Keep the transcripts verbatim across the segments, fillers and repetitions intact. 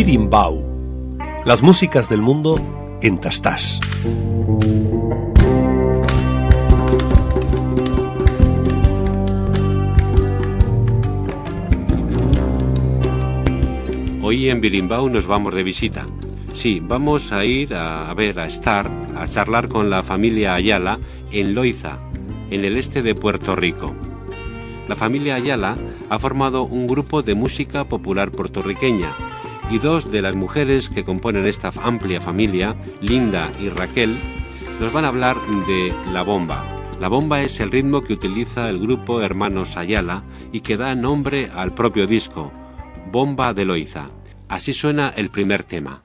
Birimbau, las músicas del mundo en Tastás. Hoy en Birimbau nos vamos de visita. Sí, vamos a ir a, a ver, a estar, a charlar con la familia Ayala en Loiza, en el este de Puerto Rico. La familia Ayala ha formado un grupo de música popular puertorriqueña y dos de las mujeres que componen esta amplia familia, Linda y Raquel, nos van a hablar de la bomba. La bomba es el ritmo que utiliza el grupo Hermanos Ayala y que da nombre al propio disco, Bomba de Loiza. Así suena el primer tema.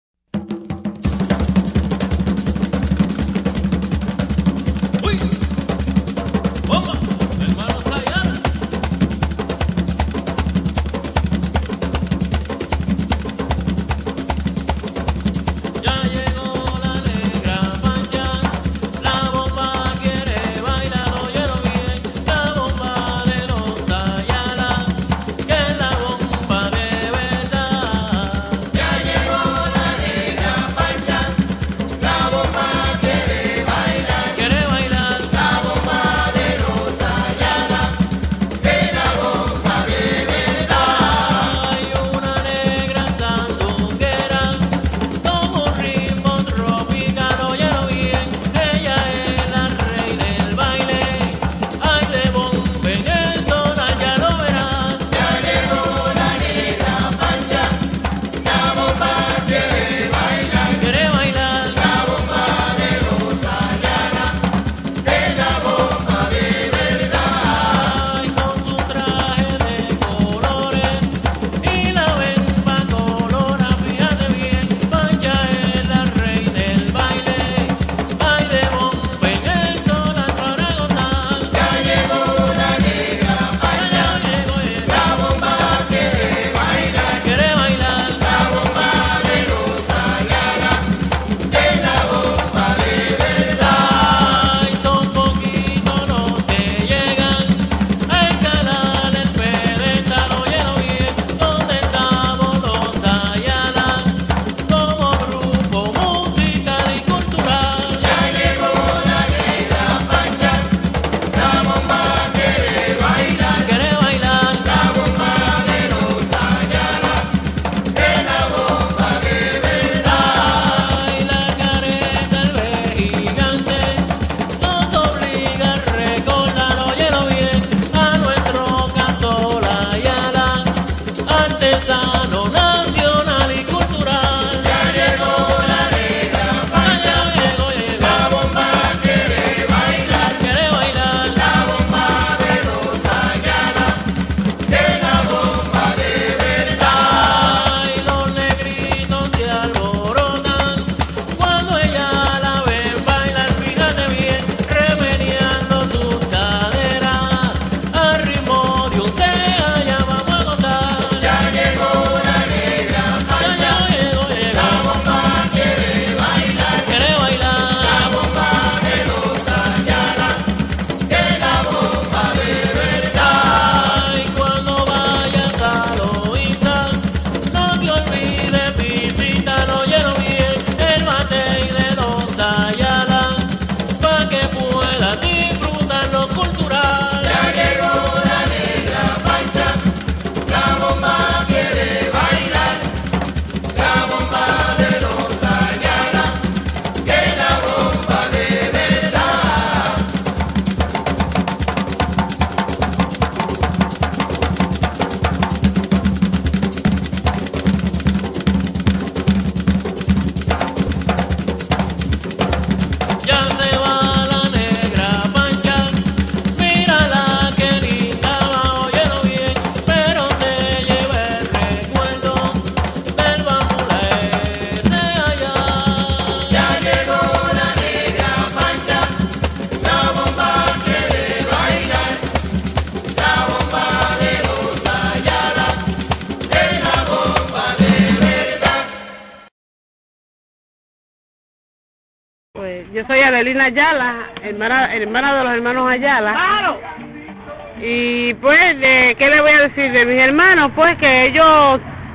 Yo soy Adelina Ayala, hermana, hermana de los hermanos Ayala. ¡Claro! Y pues, ¿de qué le voy a decir de mis hermanos? Pues que ellos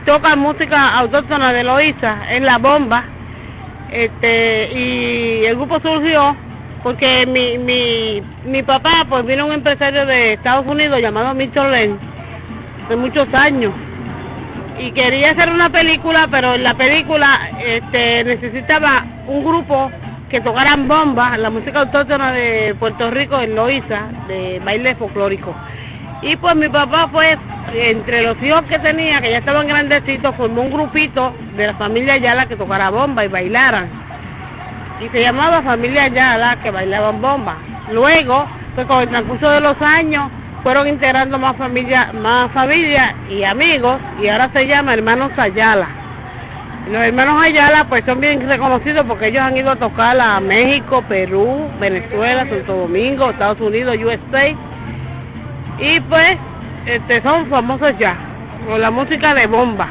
toca música autóctona de Loíza, en la bomba, este, y el grupo surgió porque mi, mi, mi papá, pues vino un empresario de Estados Unidos llamado Milton Len, de muchos años, y quería hacer una película, pero en la película este, necesitaba un grupo que tocaran bombas, la música autóctona de Puerto Rico en Loíza, de baile folclórico. Y pues mi papá fue, entre los hijos que tenía, que ya estaban grandecitos, formó un grupito de la familia Ayala que tocara bomba y bailaran. Y se llamaba Familia Ayala, que bailaban bomba. Luego, pues con el transcurso de los años, fueron integrando más familia, más familia y amigos, y ahora se llama Hermanos Ayala. Los Hermanos Ayala pues son bien reconocidos porque ellos han ido a tocar a México, Perú, Venezuela, Santo Domingo, Estados Unidos, U S A, y pues este, son famosos ya, con la música de bomba.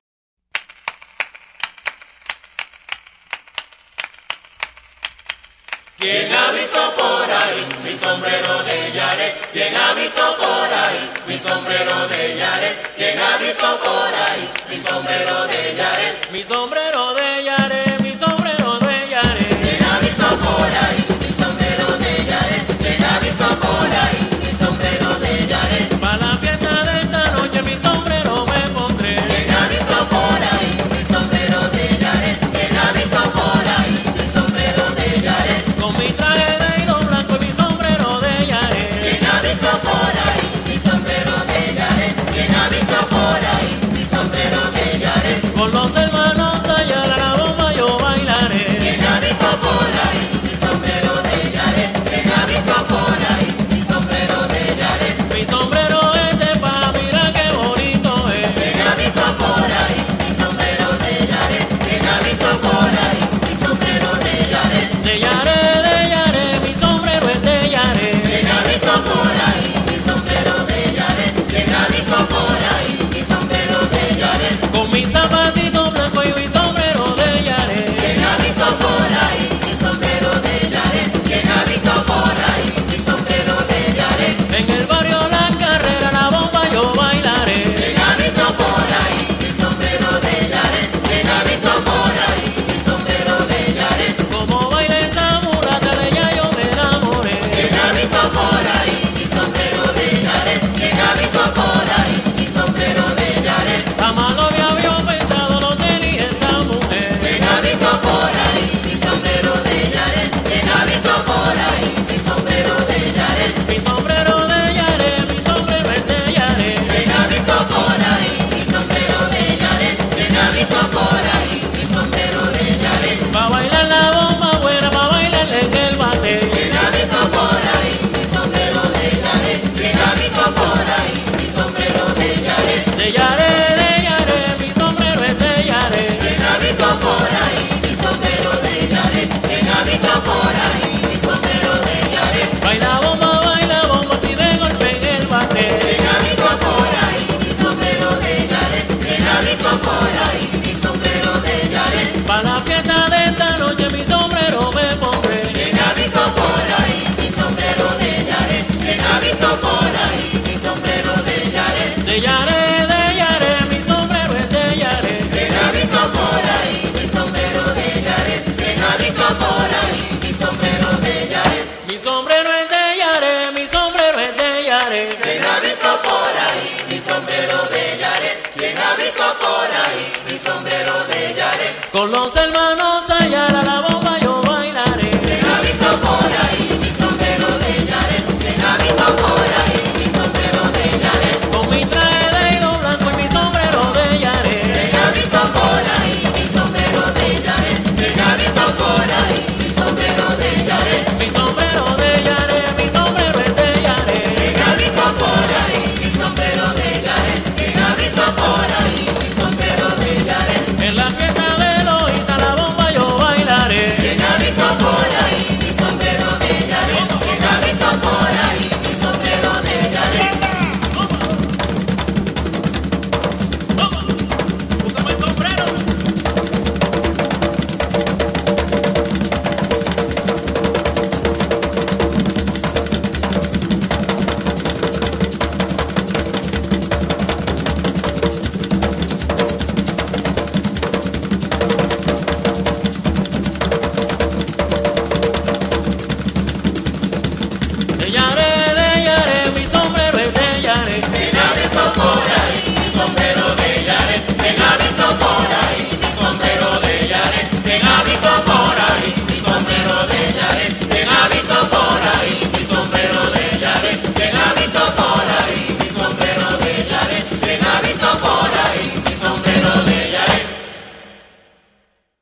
¿Quién ha visto por ahí mi sombrero de Yare? ¿Quién ha visto por ahí mi sombrero de Yare? ¿Quién ha visto por ahí mi sombrero de Yare? Mi sombrero de Yare, mi sombrero de Yare. ¿Quién ha visto por ahí mi sombrero de Yare? ¿Quién ha visto por ahí mi sombrero de Yare? Pa' la fiesta de esta noche mi sombrero me pondré. ¿Quién ha visto por ahí mi sombrero de Yare? ¿Quién ha visto por ahí mi sombrero de Yare? Con mi traje de hilo blanco y mi sombrero de Yare. ¿Quién ha visto por ahí mi sombrero de Yare? ¿Quién ha visto por ahí mi sombrero de Yare? Con los hermanos Ayala la bomba yo bailaré. ¿Quién ha visto por ahí mi sombrero de Yare? ¿Quién ha visto por ahí mi sombrero de Yare? Mi sombrero es de pa, mira qué bonito es. ¿Quién ha visto por ahí mi sombrero de Yare? ¿Quién ha visto por ahí mi sombrero de Yare? De Yare, de Yare, mi sombrero es de Yare. ¿Quién ha visto por ahí mi sombrero de Yare? ¿Quién ha visto por ahí mi sombrero de Yare? Con mis zapatitos blancos y mi sombrero de Yare. ¿Quién ha visto por ahí mi sombrero de Yare? ¿Quién ha visto por ahí mi sombrero de Yare? En el barrio La Carrera la bomba yo bailaré. ¿Quién ha visto por ahí mi sombrero de Yare? ¿Quién ha visto por ahí mi sombrero de Yare? Como baila esa mulata de ella yo me enamoré. ¿Quién ha visto por ahí mi sombrero de Yare? ¿Quién ha visto por ahí mi sombrero de Yare? Jamás lo había pensado, no tenía esa mujer. ¿Quién ha visto por ahí mi sombrero de Yare? ¿Quién ha visto por ahí mi sombrero de Yare? Mi sombrero de Yare, mi sombrero es de Yare. ¿Quién ha visto por ahí mi sombrero de Yare? ¿Quién ha visto por ahí mi sombrero de Yare? Pa' bailar la bomba buena, pa' bailar en el bate. ¿Quién ha visto por ahí mi sombrero de Yare? ¿Quién ha visto por ahí mi sombrero de Yare? De Yare, de Yare, mi sombrero es de Yare. ¿Quién ha visto por ahí mi sombrero de Yare? ¿Quién ha visto por ahí mi sombrero de Yare? Baila bomba, baila bomba, si de golpe en el bate. ¿Quién ha visto por ahí mi sombrero de Yare? ¿Quién ha visto por ahí mi sombrero de Yare? Pa' la fiesta de esta noche mi sombrero me pondré. ¿Quién ha visto por ahí mi sombrero de Yare? ¿Quién ha visto por ahí mi sombrero de Yare? De Yare, de Yare, mi sombrero es de Yare. ¿Quién ha visto por ahí mi sombrero de Yare? ¿Quién ha visto por ahí mi sombrero de Yare? Mi sombrero es de Yare, mi sombrero es de Yare. ¿Quién ha visto por ahí mi sombrero de Yare? ¿Quién ha visto por ahí mi sombrero de Yare? Con los hermanos Ayala la bomba yo bailaré. ¿Quién ha visto por ahí mi sombrero de Yare? ¿Quién ha visto por ahí mi sombrero de Yare? Con mi traje de hilo blanco y mi sombrero de Yare. ¿Quién ha visto por ahí mi sombrero de Yare? ¿Quién ha visto por ahí mi sombrero de Yare? Mi sombrero de Yare, mi sombrero es de Yare. ¿Quién ha visto por ahí mi sombrero de Yare? ¿Quién ha visto por ahí mi sombrero de Yare? En la fiesta de Loíza la bomba yo bailaré.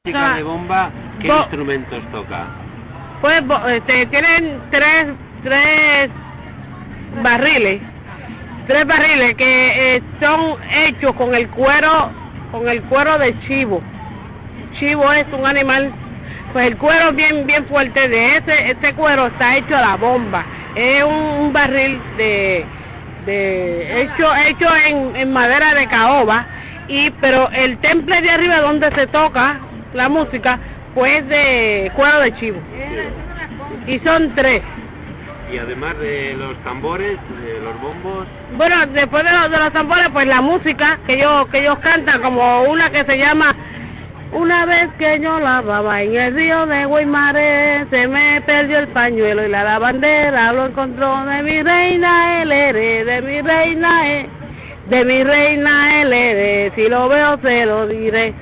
música de bomba, ¿qué Bo- instrumentos toca? Pues bo- este, tienen tres, tres barriles, tres barriles que eh, son hechos con el cuero, con el cuero de chivo. Chivo es un animal, pues el cuero bien, bien fuerte de ese, ese cuero está hecho a la bomba. Es un, un barril de, de hecho, hecho en, en madera de caoba, y pero el temple de arriba donde se toca la música, pues de cuero de chivo. Y son tres. Y además de los tambores, de los bombos... Bueno, después de, los- de los tambores, pues la música que ellos, que ellos cantan, como una que se llama Una vez que yo lavaba en el río de Guaymare, se me perdió el pañuelo y la lavandera lo encontró. De mi reina el eres, de mi reina es, de mi reina el eres, si lo veo se lo diré.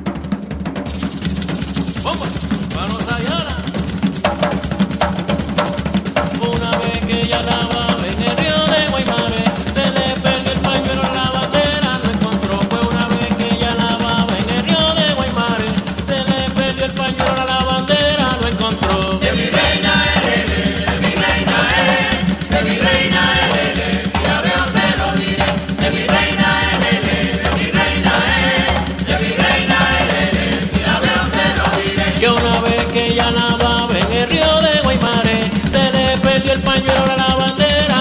Bomba, manos allá. Una vez que ella lavaba en el río de Guaymare, se le perdió el pañuelo, la bandera no encontró. Fue una vez que ella lavaba en el río de Guaymare, se le perdió el pañuelo, la bandera no encontró. De mi reina eres, de mi reina eres, de mi reina eres, si la veo se lo diré. De mi reina eres, de mi reina eres, de mi reina eres, si la veo se lo diré. Que una vez que ella lavaba en el río de Guaymare, se le perdió el pañuelo, la bandera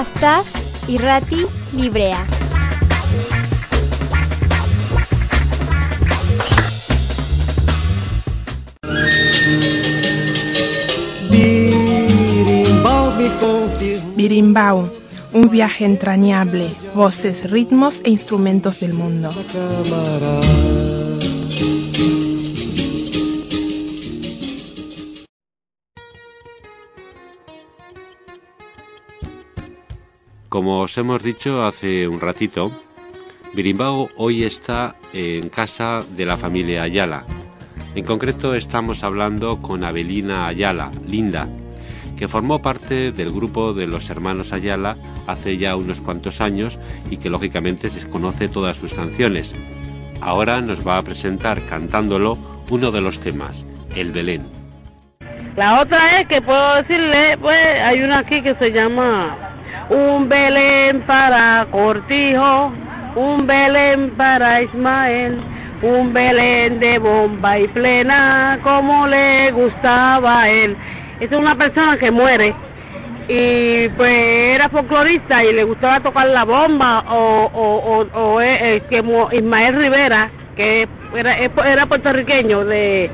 Astaz Irrati Librea. Birimbau, un viaje entrañable, voces, ritmos e instrumentos del mundo. Como os hemos dicho hace un ratito, Birimbau hoy está en casa de la familia Ayala. En concreto estamos hablando con Abelina Ayala, Linda, que formó parte del grupo de los hermanos Ayala hace ya unos cuantos años y que lógicamente se conoce todas sus canciones. Ahora nos va a presentar cantándolo uno de los temas, El Belén. La otra es que puedo decirle, pues hay una aquí que se llama Un Belén para Cortijo, un Belén para Ismael, un Belén de bomba y plena, como le gustaba a él. Esta es una persona que muere y pues era folclorista y le gustaba tocar la bomba, o, o, o, o eh, que Ismael Rivera, que era, era puertorriqueño de,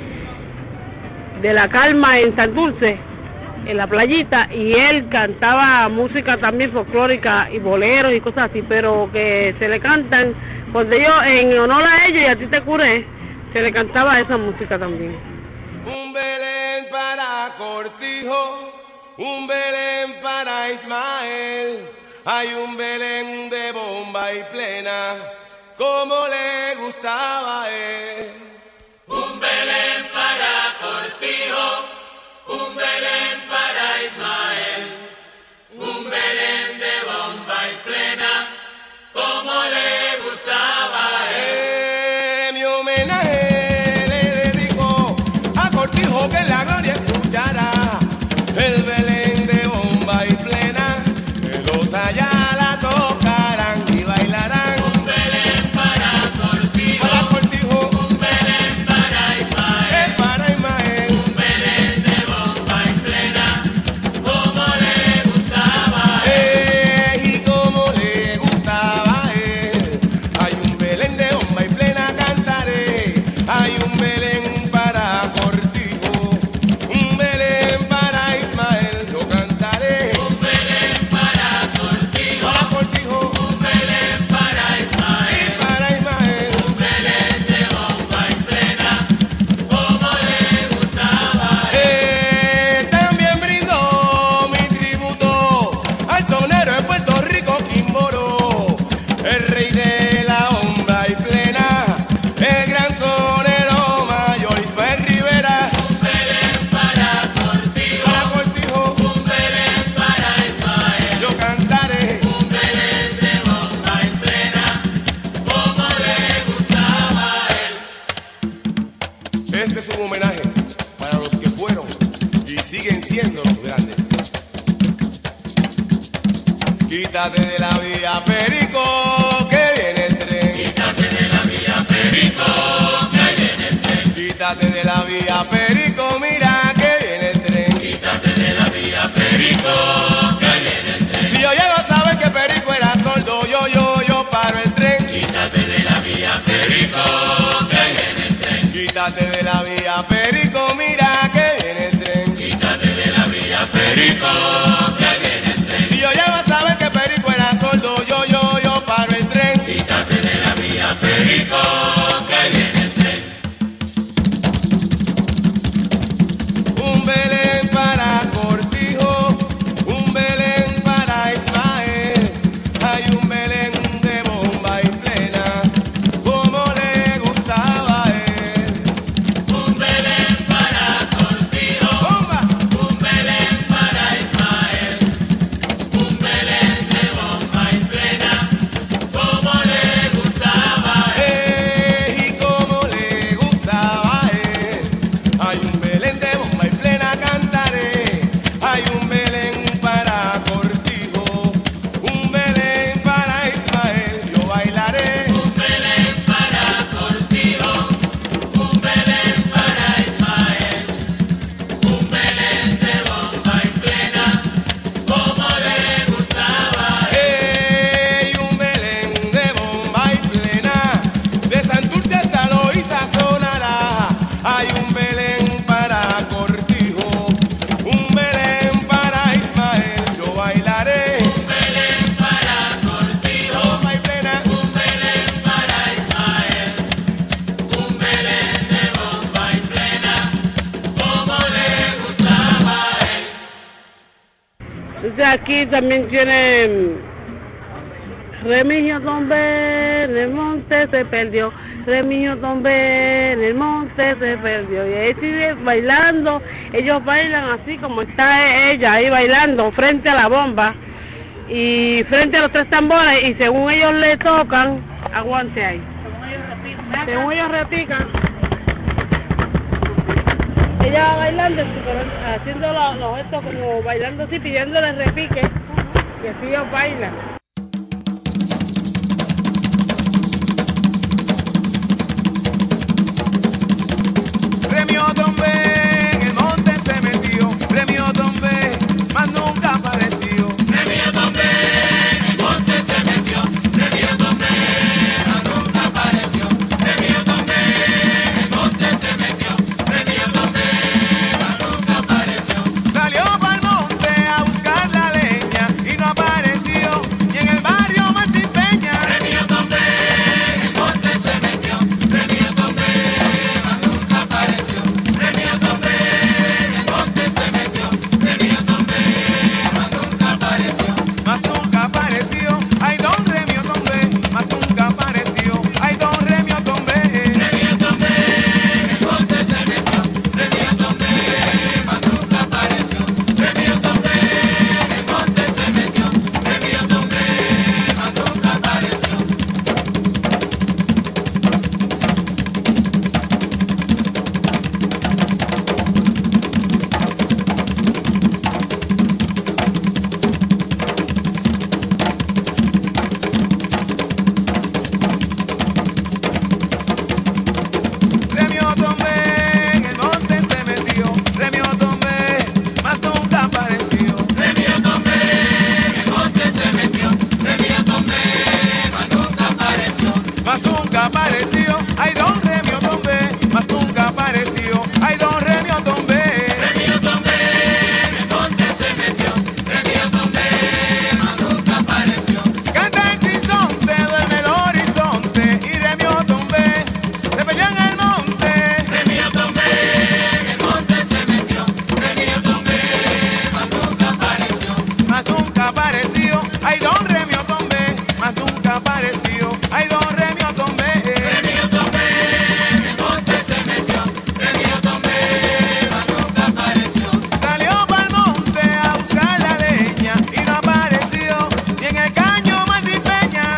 de La Calma en Santurce, en la playita, y él cantaba música también folclórica y boleros y cosas así, pero que se le cantan, porque yo en honor a ellos y a ti te curé, se le cantaba esa música también. Un Belén para Cortijo, un Belén para Ismael, hay un Belén de bomba y plena, como le gustaba a él. Un Belén para Cortijo, un Belén para Ismael, un Belén de bomba y plena, como le gustaba a él. Eh, mi homenaje le dedico a Cortijo, que la gloria escuchará el Belén de bomba y plena, que los Ayala tocarán y bailarán. Un Belén para Cortijo, para Cortijo, un Belén para Ismael, es para Ismael, un Belén de bomba y plena, como le gustaba a él. eh, y como le gustaba a él. Hay un Belén de bomba y plena, cantaré. Hay un Belén para Cortijo, un Belén para Ismael, yo cantaré. Un Belén para Cortijo, Para Cortijo un Belén para y Ismael, para Ismael. un Belén de bomba y plena, como le gustaba a él. Eh, también brindo mi tributo al sonero de Puerto Rico, Quimboro, el rey de la bomba y plena, el gran sonero mayor Ismael Rivera. Un Belén para Cortijo, Para Cortijo un Belén para Ismael, yo cantaré. un Belén de bomba y plena, como le gustaba a él. Este es un homenaje para los que fueron y siguen siendo los grandes. Quítate de la vía, Perico, que viene el tren. Quítate de la vía, Perico, que viene el tren. Quítate de la vía, Perico, mira que viene el tren. Quítate de la vía, Perico, que viene el tren. Si yo llego a saber que Perico era sordo, yo, yo, yo paro el tren. Quítate de la vía, Perico, que viene el tren. Quítate de la vía, Perico, mira que viene el tren. Quítate de la vía, Perico, que viene el tren. Si yo llego a saber que Perico era sordo, yo, yo, yo paro el tren. Quítate de la vía, Perico, que viene el tren. Un Belén para Cortijo, un Belén para Ismael, hay un Belén de bomba y plena, como le gustaba a él. Un Belén para Cortijo, ¡Bomba! un Belén para Ismael, un Belén de bomba y plena, Entonces aquí también tienen Remigio Tombe, en el monte se perdió, Remigio Tombe, en el monte se perdió. Y ahí sigue bailando, ellos bailan así como está ella ahí bailando frente a la bomba y frente a los tres tambores, y según ellos le tocan, aguante ahí. Según ellos repican, ella va bailando, haciendo los, los gestos como bailando así, pidiéndole repique, y así ellos bailan. Remigio Tombe, en el monte se metió, Remigio Tombe, más nunca apareció. Remigio Tombe, en el monte se metió, Remigio Tombe, más nunca apareció. Remigio Tombe, en el monte se metió, Remigio Tombe, más nunca apareció. Salió pa'l monte a buscar la leña y no apareció, y en el barrio Martín Peña. Remigio Tombe, en el monte se metió, Remigio Tombe, más nunca apareció. Remigio Tombe, en el monte se metió, Remigio Tombe, más nunca apareció. Más nunca apareció, ay don Remigio Tombe, más nunca apareció, ay don Remigio Tombe. Remigio Tombe, en el monte se metió, Remigio Tombe, más nunca apareció. Remigio Tombe, en el monte se metió, Remigio Tombe, más nunca apareció. Remigio Tombe, en el monte se metió, Remigio Tombe, más nunca apareció. Remigio Tombe, en el monte se metió, Remigio Tombe, más nunca apareció. Más nunca apareció, ay don Remigio Tombe, más nunca apareció, ay don Remigio Tombe. Remigio Tombe, en el monte se metió, Remigio Tombe, más nunca apareció. Canta el sinsonte, duerme el horizonte, y Remigio Tombe se perdió en el monte. Remigio Tombe, en el monte se metió, Remigio Tombe, más nunca apareció. Más nunca apareció, ay don Remigio Tombe, más nunca apareció, ay don Remigio Tombe. Remigio Tombe, en el monte se metió, Remigio Tombe, más nunca apareció. Salió pa'l monte a buscar la leña y no apareció, ni en el caño Martín Peña.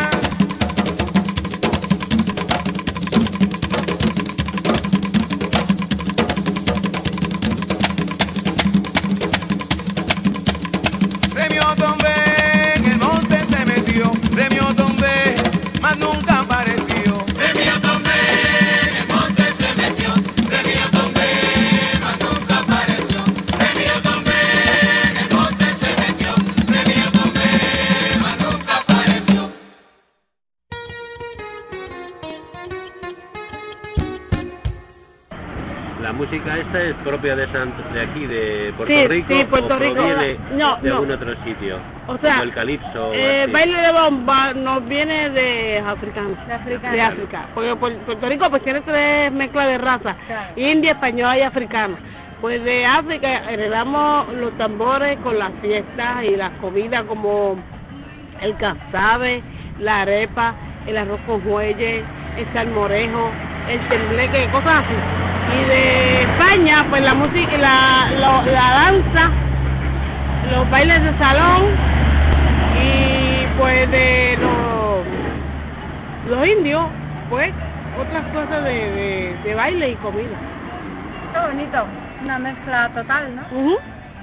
Remigio Tombe, en el monte se metió, Remigio Tombe, más nunca apareció. Remigio Tombe, en el monte se metió, Remigio Tombe, más nunca apareció. Remigio Tombe, en el monte se metió, Remigio Tombe, más nunca apareció. La música esta es propia de, Sant- de aquí, de Puerto Sí, Rico, sí, Puerto o Rico. proviene No, de no. algún otro sitio, O sea, como el calipso. o Eh, así. baile de bomba nos viene de africanos, de África, de África, porque Pu- Puerto Rico pues tiene tres mezclas de razas, india, española y africana. Pues de África heredamos los tambores con las fiestas y las comidas como el casabe, la arepa, el arroz con jueyes, el salmorejo, el tembleque, cosas así. Y de España pues la música, la, lo- la danza, los bailes de salón y pues de los, los indios, pues otras cosas de, de, de baile y comida. Qué bonito, una mezcla total, ¿no? Ujú.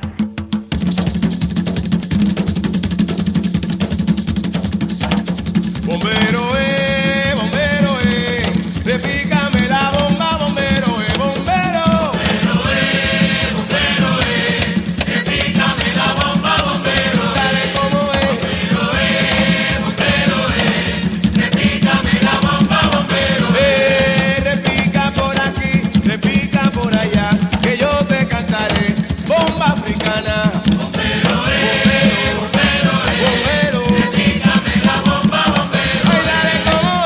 Bombero, eh, bombero, eh, repícame la bomba, bombero, eh, bombero. Bombero, eh, bombero, eh, repícame la bomba, bombero. Dale como es. Bombero, eh, bombero, eh, repícame la bomba, bombero. Eh, repica por aquí, repica por allá, que yo te cantaré bomba africana. Bombero, eh, bombero, eh, Bombero, repícame la bomba, bombero. ay, dale como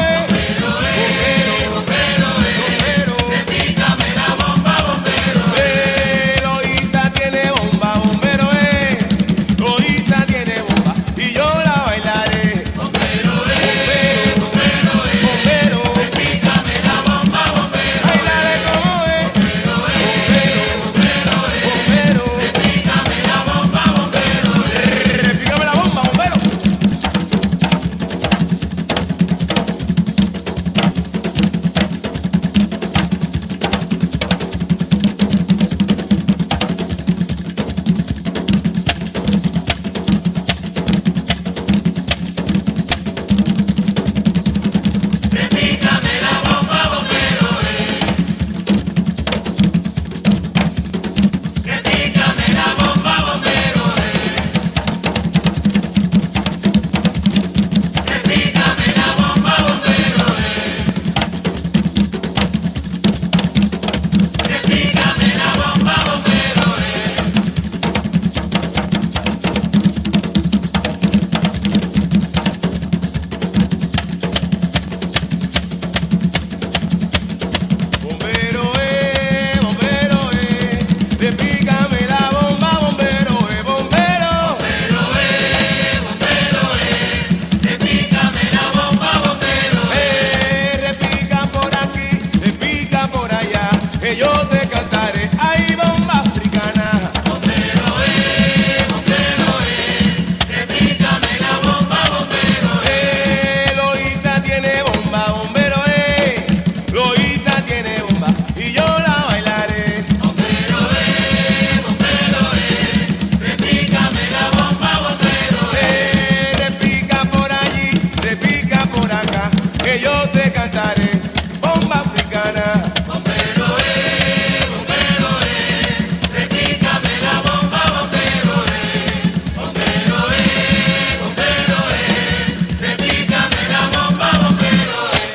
repícame la bomba, bombero, eh, bombero. Bombero, eh, bombero, eh, repícame la bomba, bombero, eh. Repica por aquí, repica por allá, que yo te cantaré, ay, bomba africana. bombero, eh, bombero, eh, repícame la bomba, bombero, eh. Loíza tiene bomba, bombero, eh. Loíza tiene bomba y yo la bailaré. bombero, eh, bombero, eh, repícame la bomba, bombero, eh. Repica por allí, repica por acá, que yo te cantaré, bomba africana. bombero, eh, bombero, eh, repícame la bomba, bombero, eh, bombero, eh, bombero, eh, repícame la bomba, bombero, eh.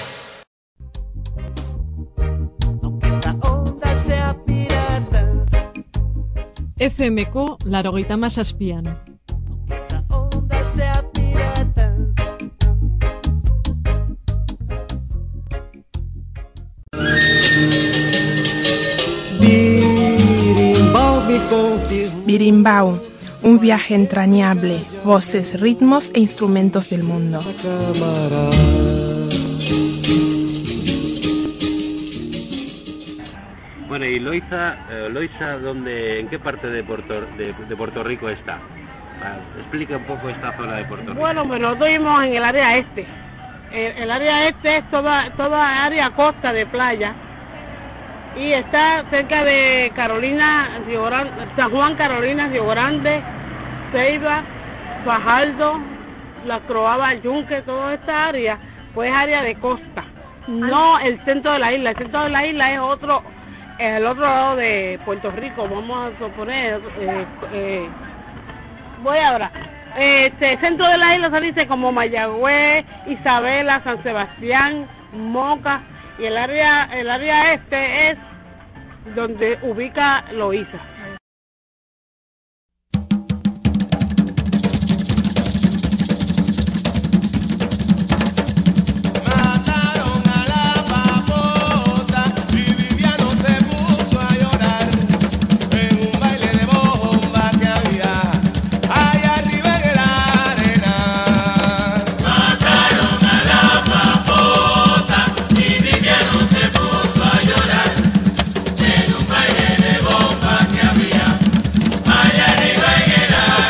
Aunque esa onda sea pirata, F M K laurogeita hamazazpian. aunque esa onda sea pirata. Birimbau, un viaje entrañable, voces, ritmos e instrumentos del mundo. Bueno, y Loíza, eh, Loíza, ¿dónde, ¿en qué parte de Puerto, de, de Puerto Rico está? Ah, explica un poco esta zona de Puerto Rico. Bueno, pues nosotros vivimos en el área este. El, el área este es toda, toda área costa de playa y está cerca de Carolina, Río Grande, San Juan, Carolina, Río Grande, Ceiba, Fajardo, La Croaba, Yunque, toda esta área, pues es área de costa, no el centro de la isla. El centro de la isla es otro, es el otro lado de Puerto Rico, vamos a suponer, eh, eh, voy ahora. Este centro de la isla se dice como Mayagüez, Isabela, San Sebastián, Moca, y el área el área este es donde ubica Loíza. Mataron a la papota y Viviano se puso a llorar en un baile de bomba que había allá arriba en la arena. Mataron a la papota y Viviano se puso a llorar en un baile de bomba que había allá arriba en el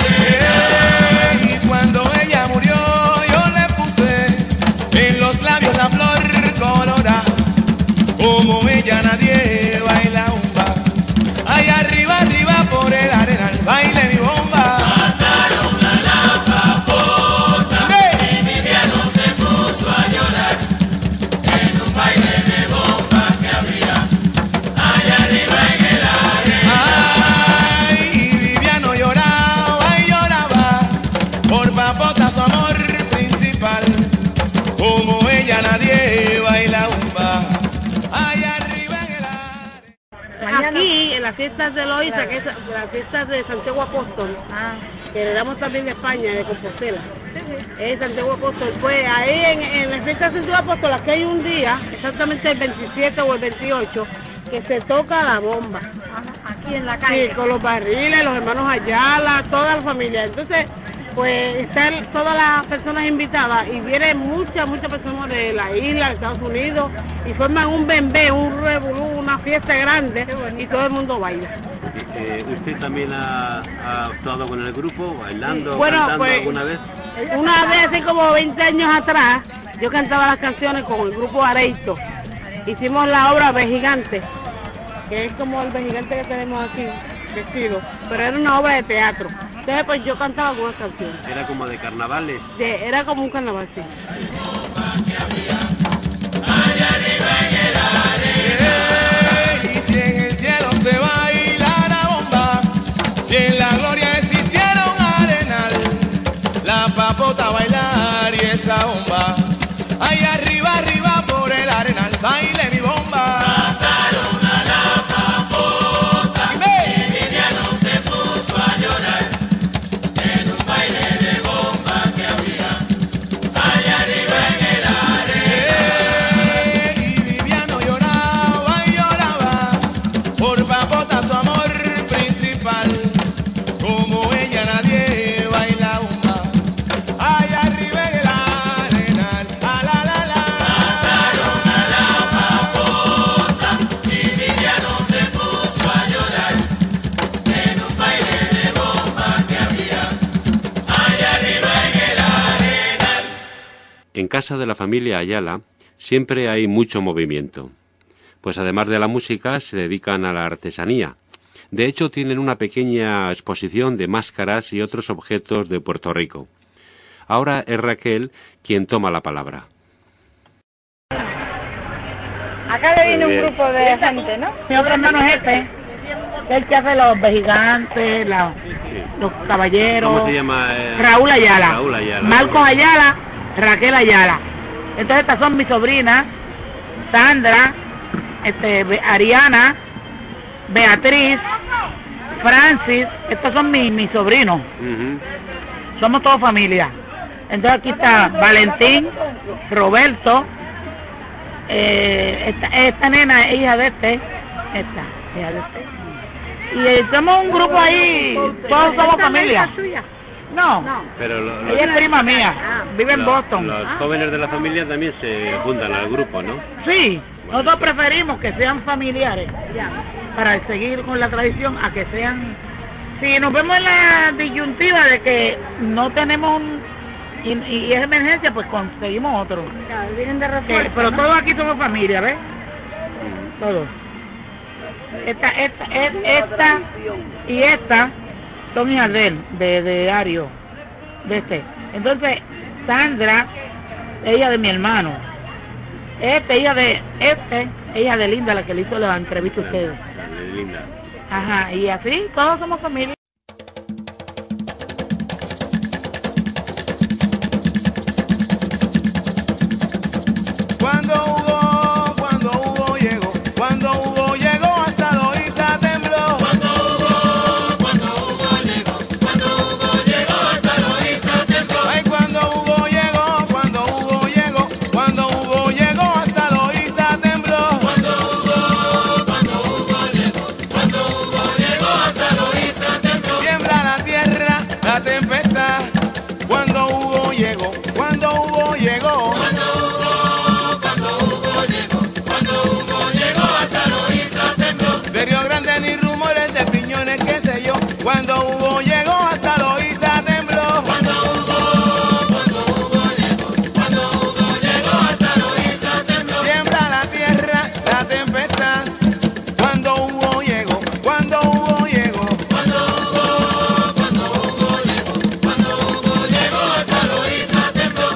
arena. Y cuando ella murió yo le puse en los labios la flor colorada, como ella nadie baila bomba, allá arriba, arriba por el arenal, baile mi bomba. Mataron a la papota y Viviano se puso a llorar en un baile de bomba que había allá arriba en el arena. Ay, y Viviano lloraba y lloraba por papota su amor principal, como ella nadie baila bomba, allá arriba en el arena. Aquí en las fiestas de Loíza, que es las fiestas de Santiago Apóstol, que le damos también de España, de Compostela, es Santiago Apóstol. Pues ahí en, en las fiestas de Santiago Apóstol, aquí hay un día, exactamente el veintisiete o el veintiocho, que se toca la bomba. Aquí en la Sí, calle. con los barriles, los hermanos Ayala, toda la familia. Entonces, pues están todas las personas invitadas y vienen muchas, muchas personas de la isla, de Estados Unidos, y forman un bembé, un revolú, una fiesta grande y todo el mundo baila. Eh, ¿Usted también ha, ha actuado con el grupo, bailando, Bueno, cantando pues, alguna vez? Una vez, hace como veinte años atrás, yo cantaba las canciones con el grupo Areito. Hicimos la obra Vejigante, que es como el Vejigante que tenemos aquí, vestido, pero era una obra de teatro. Entonces, pues yo cantaba algunas canciones. Era como de carnavales. De, era como un carnaval, sí. Allá arriba en el arena. Y si en el cielo se baila la bomba, si en la gloria existiera un arenal, la papota a bailar y esa bomba, ahí arriba, arriba por el arenal, baile mi bomba. Mataron a la papota y Viviano se puso a llorar en un baile de bomba que había allá arriba en casa de la familia Ayala siempre hay mucho movimiento, pues además de la música se dedican a la artesanía. De hecho, tienen una pequeña exposición de máscaras y otros objetos de Puerto Rico. Ahora es Raquel quien toma la palabra. Acá le viene un grupo de gente, ¿no? Mi otro hermano es este, el que hace los vejigantes, la, los caballeros. ¿Cómo se llama? Eh, Raúl Ayala. Raúl Ayala. Marcos Ayala, Raquel Ayala. Entonces estas son mis sobrinas, Sandra, este, Be- Ariana, Beatriz, Francis. Estos son mis, mis sobrinos. Uh-huh. Somos todos familia. Entonces aquí está Valentín, Roberto, eh, esta, esta nena es hija de este, esta, hija de este. Y eh, somos un grupo ahí, todos somos familia. No, Pero lo- lo- ella es prima mía, vive en lo- Boston. Los jóvenes de la familia también se juntan al grupo, ¿no? Sí, nosotros preferimos que sean familiares para seguir con la tradición a que sean... Si nos vemos en la disyuntiva de que no tenemos un... Y, y es emergencia, pues conseguimos otro. Vienen de Que- refuerzo, pero ¿no? todos aquí somos familia, ¿ves? Todos. Esta, esta, es- esta y esta son hijas de él, de, de Ario, de este. Entonces, Sandra, ella de mi hermano. Este, ella de, este, ella de Linda, la que le hizo la entrevista a ustedes. Dale, linda. Ajá, y así, todos somos familia. Cuando Hugo, cuando Hugo llegó, cuando Hugo llegó hasta Loíza tembló. Cuando Hugo, cuando Hugo llegó, cuando Hugo llegó hasta Loíza tembló. Ay, cuando Hugo llegó, cuando Hugo llegó, cuando Hugo llegó hasta Loíza tembló. Cuando Hugo, cuando Hugo llegó, cuando Hugo llegó hasta Loíza tembló. Tiembla la tierra, la tempestad. Cuando Hugo llegó, cuando Hugo llegó. De Río Grande ni rumores de piñones, qué sé yo. Cuando Hugo llegó hasta Loíza tembló. Cuando Hugo, cuando Hugo llegó, cuando Hugo llegó hasta Loíza tembló. Tiembla la tierra, la tempestad. Cuando Hugo llegó, cuando Hugo llegó. Cuando Hugo, cuando Hugo llegó, cuando Hugo llegó hasta Loíza tembló.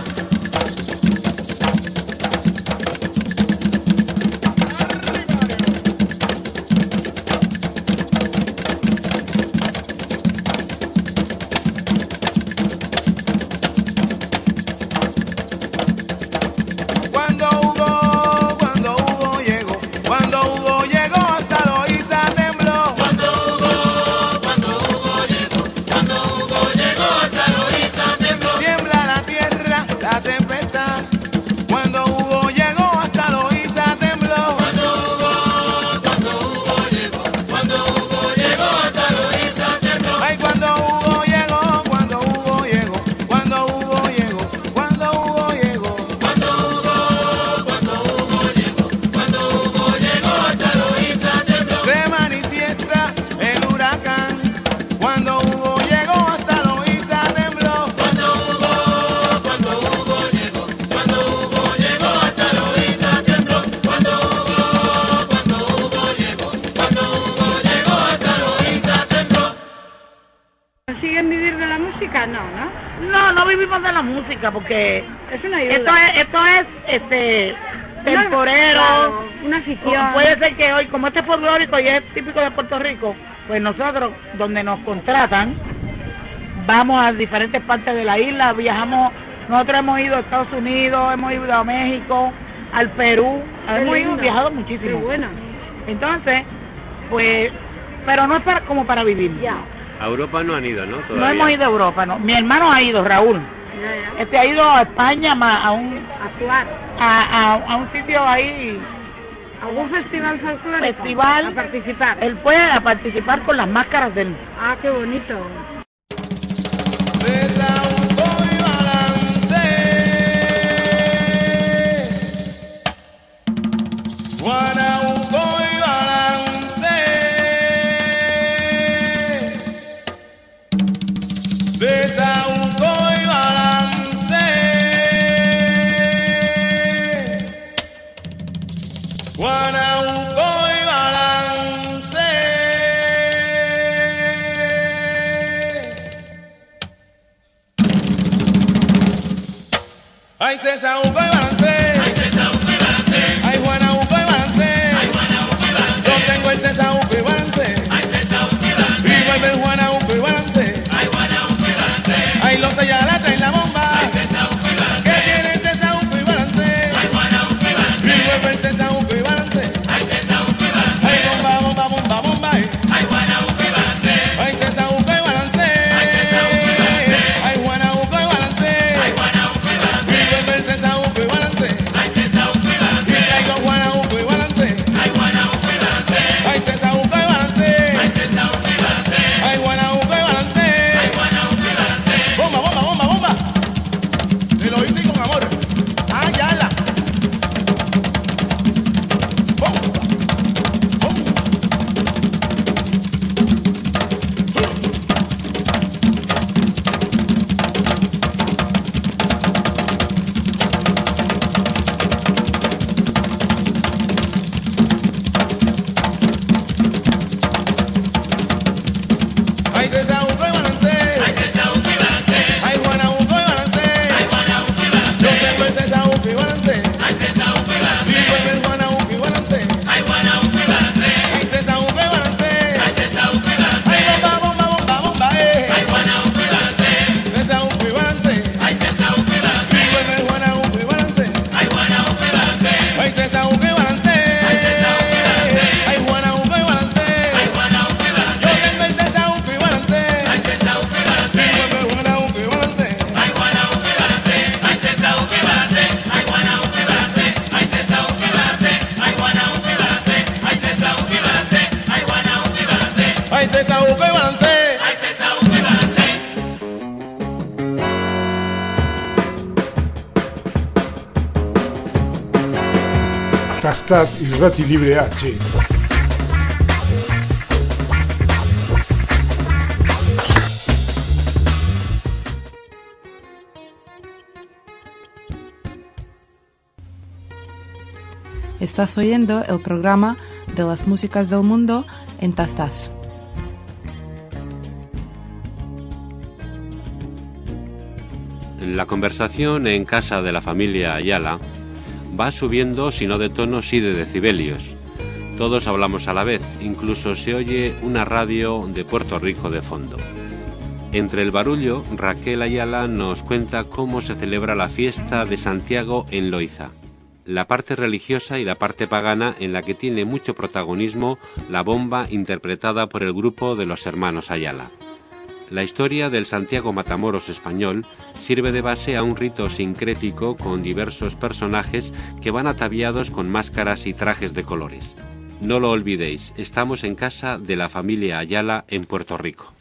Cuando Hugo, cuando Hugo llegó, cuando Hugo llegó hasta Loíza tembló. Cuando Hugo, cuando Hugo llegó, cuando Hugo llegó hasta Loíza tembló. Tiembla la tierra, la tempestad. Cuando Hugo llegó hasta Loíza tembló. Cuando Hugo, cuando Hugo llegó, cuando Hugo llegó hasta Loíza tembló. Ay, cuando Hugo llegó, cuando Hugo llegó, cuando Hugo llegó, cuando Hugo llegó. Cuando Hugo, cuando Hugo llegó, cuando Hugo llegó hasta Loíza tembló. Se manifiesta el huracán. Cuando Hugo llegó hasta Loíza tembló. Cuando Hugo, cuando Hugo llegó, cuando Hugo llegó hasta Loíza tembló. Cuando Hugo, cuando Hugo llegó, cuando Hugo llegó hasta Loíza tembló. ¿Consiguen vivir de la música? No, ¿no? No, no vivimos de la música porque Es una ayuda. esto es, esto es, este, Una- temporero. claro, una afición. Puede ser que hoy, como este es folclórico y es típico de Puerto Rico, pues nosotros, donde nos contratan, vamos a diferentes partes de la isla, viajamos, nosotros hemos ido a Estados Unidos, hemos ido a México, al Perú, Qué hemos ido, lindo. viajado muchísimo. Qué bueno. Entonces, pues, pero no es para, como para vivir. Ya. A Europa no han ido, ¿no? No Todavía. hemos ido a Europa, no. Mi hermano ha ido, Raúl. Ya, ya. Este ha ido a España, ma- a un Actuar. a, a, a un sitio ahí, ¿Algún festival folclórico? Festival. A participar. él fue a participar con las máscaras del... Ah, qué bonito. Desahogo y balance. Guanajuato y balance. Desahogo y balance. César Uco y balance. Ay, César Uco y balance. Ay, Juana Uco y balance. Ay, Juana Uco y balance. Yo tengo el César Uco y balance. Ay, César Uco y balance. Y vuelve el Juana Uco y balance. Ay, Juana Uco y balance. Ay, los de Ayala traen la bomba. Ay, César Uco y balance. Que tiene el César Uco y balance. Ay, Juana Uco y balance. Y vuelve el César Uco y balance. Ay, César Uco y balance. Ay, bomba, bomba, bomba, bomba. eh. Ay, Juana Uco y balance. Ay, César Uco y balance. Ay, César Uco y balance. Ay, Juana Uco y balance. Ay, Juana Uco y balance. Y vuelve el César Uco y balance. Ay, César Uco y balance. Y traigo Juana Uco y balance. Ay, Juana Uco y balance. Ay, César Uco y balance. Ay, César Uco y balance. Ay, Juana Uco y balance. Ay, Juana Uco y balance. Bomba, bomba, bomba, bomba. Te lo hice con amor. Ayala. Bomba, bomba. Ay, César Uco y balance. Ay, César Uco y balance. Ay, Juana Uco y balance. Ay, Juana Uco y balance. Yo tengo el César Uco y balance. Ay, César Uco y balance. Y vuelve el Juana Uco y balance. Ay, Juana Uco y balance. Ay, César Uco y balance. Ay, César Uco y balance. Ay, bomba, bomba, bomba, bomba, eh. Ay, Juana Uco y balance. César Uco y balance. Ay, César Uco y balance. Y vuelve el Juana Uco y balance. Ay, Juana Uco y balance. Ay, César Uco y balance. Ay, César Uco y balance. Ay, Juana Uco y balance. Ay, Juana Uco y balance. Yo tengo el César Uco y balance. Ay, César Uco y balance. Y vuelve el Juana Uco y balance. Ay, Juana Uco y balance. Ay, César Uco y balance. Ay, Juana Uco y balance. Ay, César Uco y balance. Ay, Juana Uco y balance. Ay, César Uco y balance. Ay, Juana Uco y balance. Ay, César Uco y balance. Ay, César Uco y balance. Tastat Irrati Libre H. Estás oyendo el programa de las músicas del mundo en Tastas. La conversación en casa de la familia Ayala va subiendo, si no de tono, sí de decibelios. Todos hablamos a la vez, incluso se oye una radio de Puerto Rico de fondo. Entre el barullo, Raquel Ayala nos cuenta cómo se celebra la fiesta de Santiago en Loiza, la parte religiosa y la parte pagana en la que tiene mucho protagonismo la bomba interpretada por el grupo de los hermanos Ayala. La historia del Santiago Matamoros español sirve de base a un rito sincrético con diversos personajes que van ataviados con máscaras y trajes de colores. No lo olvidéis, estamos en casa de la familia Ayala en Puerto Rico.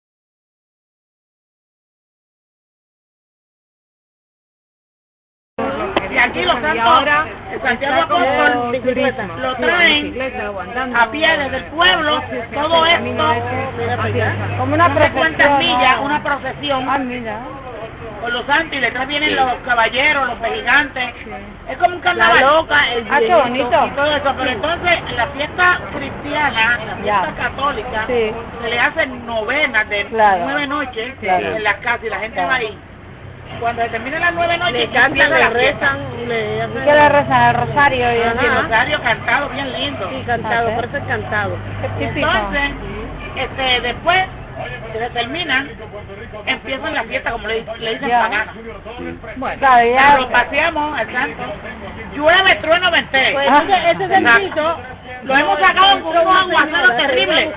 Y aquí los santos, el Santiago Apóstol, bicicleta, lo traen a pie desde el pueblo, todo esto, como una procesión, millas, una procesión con los santos, y detrás vienen los caballeros, los gigantes, es como un carnaval. La loca, el ah, qué bonito. Y todo eso, pero Sí. entonces en la fiesta cristiana, la fiesta Ya. católica, Sí. se le hacen novenas de Claro. nueve noches Claro. en las casas y la gente Claro. va ahí. Cuando se terminen las nueve noches, Le ya cantan, empieza le la rezan, fiesta. le hacen- ¿Y qué le rezan? ¿El rosario y Ajá, así? el rosario cantado, bien lindo. Sí, cantado, por eso es cantado. Y entonces, este, después que se terminan, empiezan la fiesta, como le, le dicen, Ya. pagana. Bueno, claro, ya- Lo paseamos al santo. Llueve, trueno, ventero. Pues ese- ese sentito lo hemos sacado con un aguacero terrible.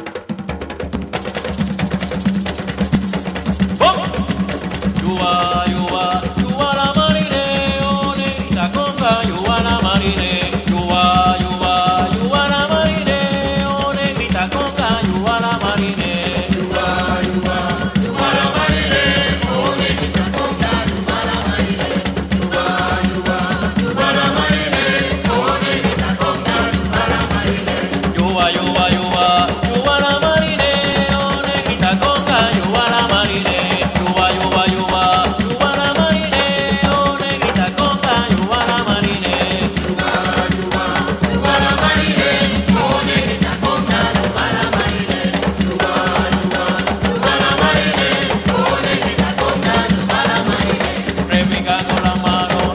Yuba, yuba, yuba la marine, oh negrita conga, yuba la marine, yuba, yuba, yuba la marine, oh negrita conga, yuba la marine, yuba, yuba, yuba la marine, oh negrita conga, yuba la marine, yuba, yuba, yuba la marine, oh negrita conga, yuba la marine, yuba, yuba, yuba, yuba la marine, oh negrita conga, yuba la marine, yuba, yuba, yuba. Refingando la mano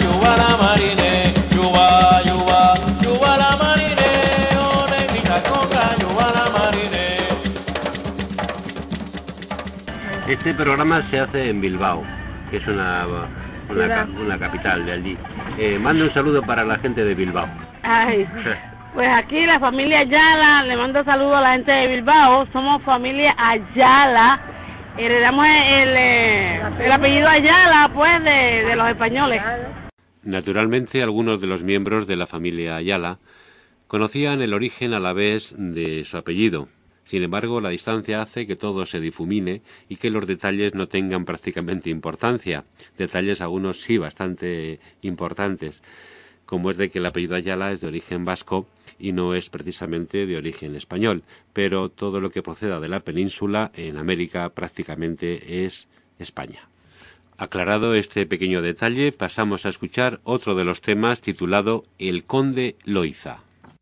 yuba la marine, yuba, yuba, yuba la marine, oh negrita conga, yuba la marine. Este programa se hace en Bilbao, que es una, una, Mira. una capital de allí. Eh, mando un saludo para la gente de Bilbao. Ay, pues aquí la familia Ayala, le mando saludos a la gente de Bilbao, somos familia Ayala, heredamos el, eh, el apellido Ayala, pues, de, de los españoles. Naturalmente, algunos de los miembros de la familia Ayala conocían el origen a la vez de su apellido. Sin embargo, la distancia hace que todo se difumine y que los detalles no tengan prácticamente importancia. Detalles algunos sí bastante importantes, como es de que el apellido Ayala es de origen vasco y no es precisamente de origen español, pero todo lo que proceda de la península en América prácticamente es España. Aclarado este pequeño detalle, pasamos a escuchar otro de los temas titulado El Conde Loiza.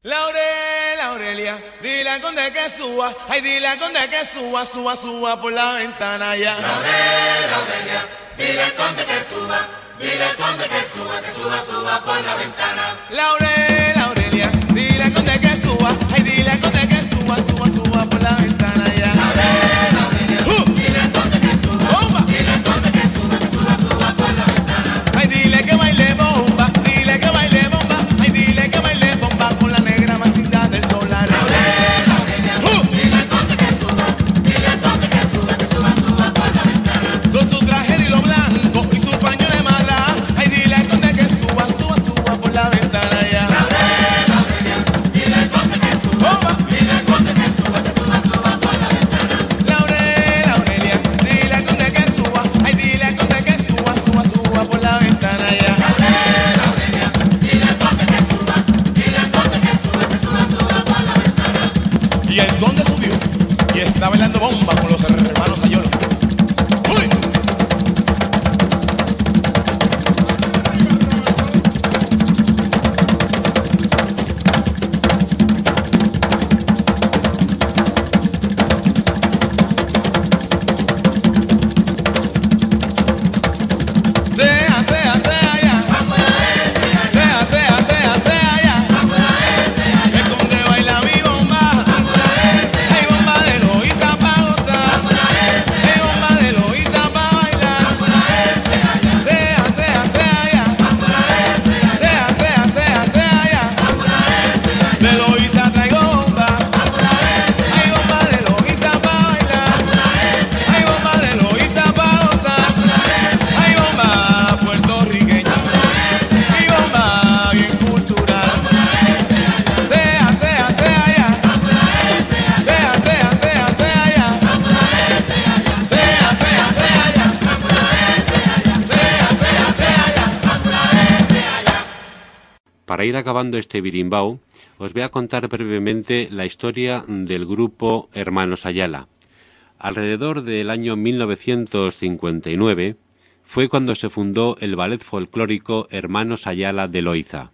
Laurel, Aurelia, dile al conde que suba, ay dile al conde que suba, suba, suba por la ventana ya. Laurel, Aurelia, dile al conde que suba, dile al conde que suba, que suba, suba por la ventana. Laurel, Aurelia, dile al conde que suba, ay dile al conde que suba, suba, suba por la ventana ya. Laurel, Aurelia, uh. dile al conde que suba, bomba. Dile al conde que suba, que suba, suba por la ventana. Ay dile que baile bomba, dile que baile bomba, ay dile que baile bomba con la negra más linda del solar. Laurel, Aurelia, uh. dile al conde que suba, dile al conde que suba, que suba, suba por la ventana. Con su traje de hilo blanco y su paño de mala, ay dile al conde que suba, suba, suba por la ventana ya. Laurel, Aurelia, dile al conde que suba, bomba. dile al conde que suba, que suba, suba por la ventana. Laurel, Aurelia, dile al conde que suba, ay dile al conde que suba, suba, suba por la ventana ya. Laurel, Aurelia, dile al conde que suba, dile al conde que suba, que suba, suba por la ventana. Y el conde subió y está bailando bomba con los hermanos Ayolo. ¡Uy! Sea, sea, sea ya. Sea, sea, sea, sea ya. El conde baila mi bomba. Hay bomba de Loíza pa' gozar. Hay bomba de Loíza pa' bailar. Sea, sea, sea ya. Sea, sea, sea, sea ya. De Loíza traigo bomba. Hay bomba de Loíza pa' bailar. Hay bomba de Loíza pa' gozar. Hay bomba puertorriqueña. Y bomba bien cultural. Sea, sea, sea ya. Sea, sea, sea, sea ya. Sea, sea, sea ya. Sea, sea, sea ya. Para ir acabando este birimbao, os voy a contar brevemente la historia del grupo Hermanos Ayala. Alrededor del año mil novecientos cincuenta y nueve fue cuando se fundó el ballet folclórico Hermanos Ayala de Loíza.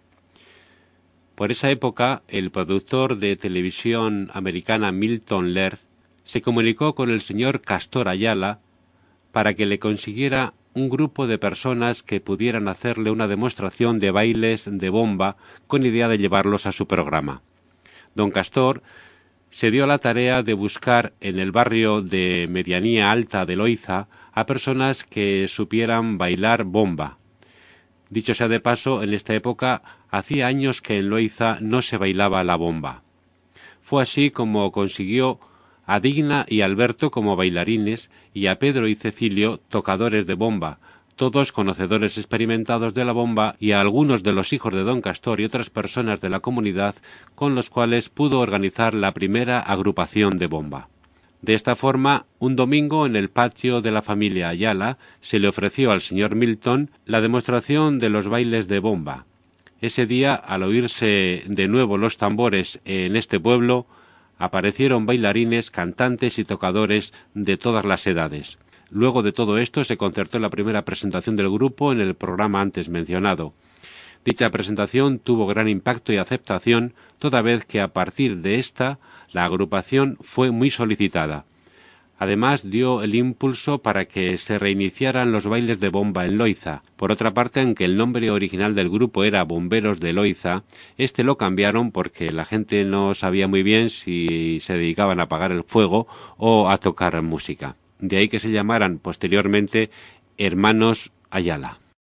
Por esa época, el productor de televisión americana Milton Lerth se comunicó con el señor Castor Ayala para que le consiguiera un grupo de personas que pudieran hacerle una demostración de bailes de bomba con idea de llevarlos a su programa. Don Castor se dio a la tarea de buscar en el barrio de medianía alta de Loíza a personas que supieran bailar bomba. Dicho sea de paso, en esta época hacía años que en Loíza no se bailaba la bomba. Fue así como consiguió a Digna y Alberto como bailarines y a Pedro y Cecilio tocadores de bomba, todos conocedores experimentados de la bomba, y a algunos de los hijos de don Castor y otras personas de la comunidad con los cuales pudo organizar la primera agrupación de bomba. De esta forma, un domingo en el patio de la familia Ayala se le ofreció al señor Milton la demostración de los bailes de bomba. Ese día, al oírse de nuevo los tambores en este pueblo, aparecieron bailarines, cantantes y tocadores de todas las edades. Luego de todo esto se concertó la primera presentación del grupo en el programa antes mencionado. Dicha presentación tuvo gran impacto y aceptación, toda vez que a partir de esta la agrupación fue muy solicitada. Además, dio el impulso para que se reiniciaran los bailes de bomba en Loiza. Por otra parte, aunque el nombre original del grupo era Bomberos de Loiza, este lo cambiaron porque la gente no sabía muy bien si se dedicaban a apagar el fuego o a tocar música. De ahí que se llamaran posteriormente Hermanos Ayala.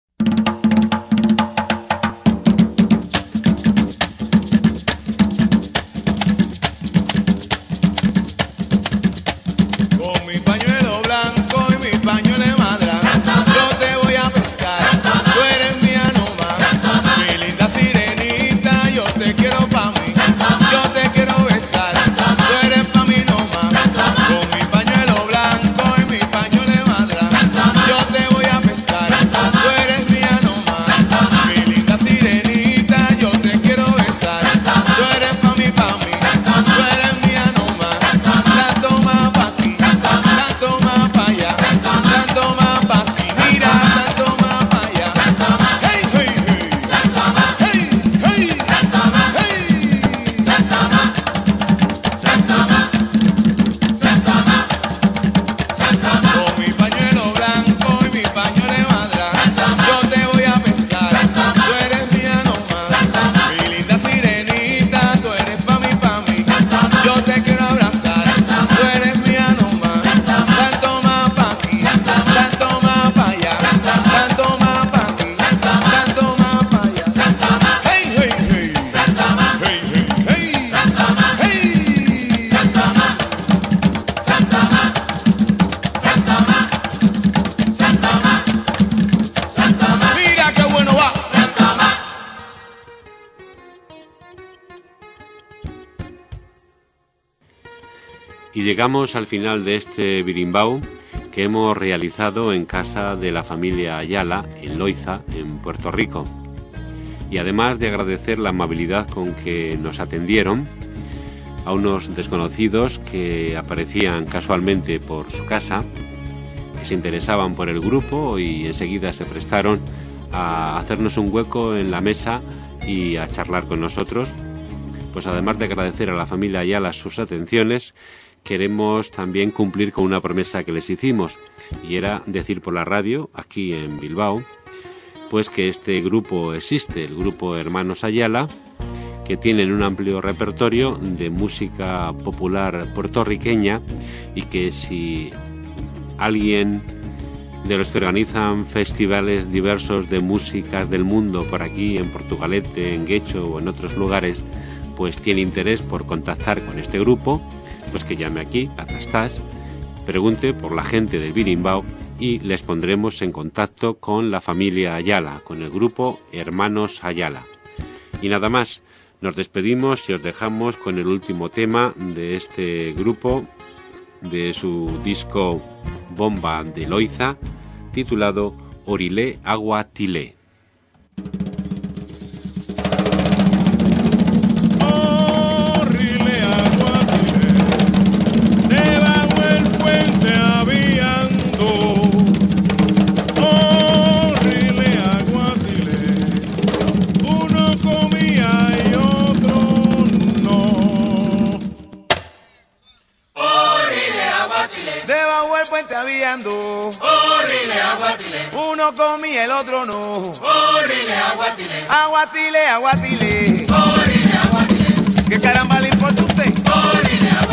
Y llegamos al final de este birimbau que hemos realizado en casa de la familia Ayala, en Loiza, en Puerto Rico. Y además de agradecer la amabilidad con que nos atendieron, a unos desconocidos que aparecían casualmente por su casa, que se interesaban por el grupo y enseguida se prestaron a hacernos un hueco en la mesa y a charlar con nosotros, pues además de agradecer a la familia Ayala sus atenciones, queremos también cumplir con una promesa que les hicimos, y era decir por la radio, aquí en Bilbao, pues que este grupo existe, el grupo Hermanos Ayala, que tienen un amplio repertorio de música popular puertorriqueña, y que si alguien de los que organizan festivales diversos de músicas del mundo por aquí, en Portugalete, en Guecho o en otros lugares, pues tiene interés por contactar con este grupo, pues que llame aquí, a Tastás, pregunte por la gente del birimbau y les pondremos en contacto con la familia Ayala, con el grupo Hermanos Ayala. Y nada más, nos despedimos y os dejamos con el último tema de este grupo, de su disco Bomba de Loiza, titulado Orilé Agua Tilé. Horrible aguatile, uno comía, el otro no. Horrible aguatile, aguatile, aguatile, horrible aguatile. ¿Qué caramba le importa a usted? Horrible aguatile.